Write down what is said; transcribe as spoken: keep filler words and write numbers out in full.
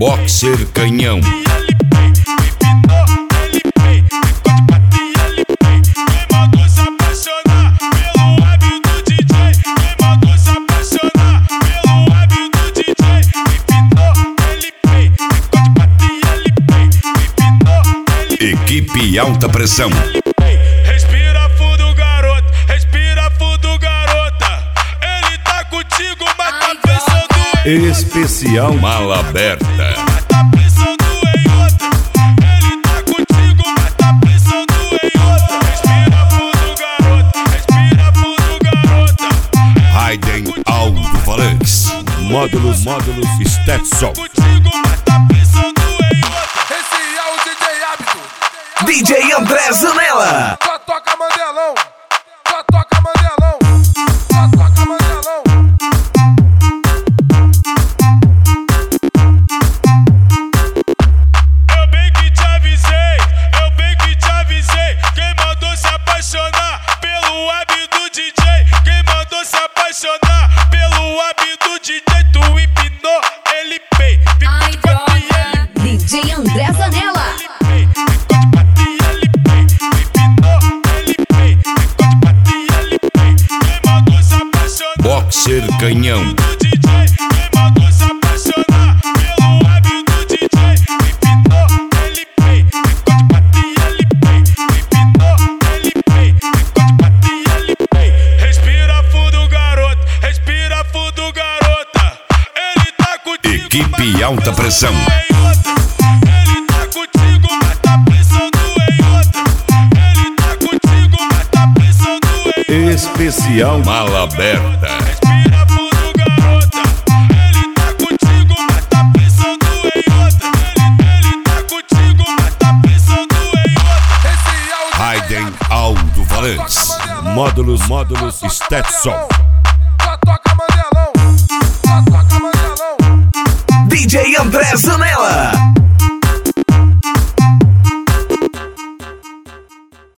Boxer Canhão. Equipe Alta Pressão. Respira fundo, garoto. Respira fundo, garota. Ele tá contigo, mas tá pensando em Especial Mala Aberta. tá pensando em outra. Ele tá contigo, mas tá pensando em outra. Respira fundo, garoto. Respira fundo, garota. Raiden Alto-Falantes. Módulos, módulos Stetson. Contigo, mas tá pensando em outra. Esse é o D J Hábito. D J André Zanella. Só toca Mandelão. Só toca Mandelão. Só toca Mandelão. Eu bem que te avisei, eu bem que te avisei. Quem mandou se apaixonar pelo web do D J? Quem mandou se apaixonar pelo web do D J? Tu empinou, ele pei. Ai, Pico de bate, droga. D J André Zanella. ele pei. Pico de bate, ele pei. Empinou, ele pei. Pico de bate, ele pei. Quem mandou se apaixonar Boxer Canhão. do D J? Quem mandou se apaixonar pelo web do D J? Empinou, ele pei. Pico de bate, ele pei. Empinou, ele pei. Pico de bate, ele pei. Respira fundo, garoto. Respira fundo, garota. Ele tá contigo, Equipe mas Alta tá Pressão. pensando em outra. Ele tá contigo, mas tá pensando em outra. Ele tá contigo, mas tá pensando em outra. Especial Mala Aberta. Respira fundo, garota. Ele tá contigo, mas tá pensando em outra. Ele, ele tá contigo, mas tá pensando em outra. Esse é o D J Raiden Hábito. Alto-Falantes. Módulos, módulos Stetson.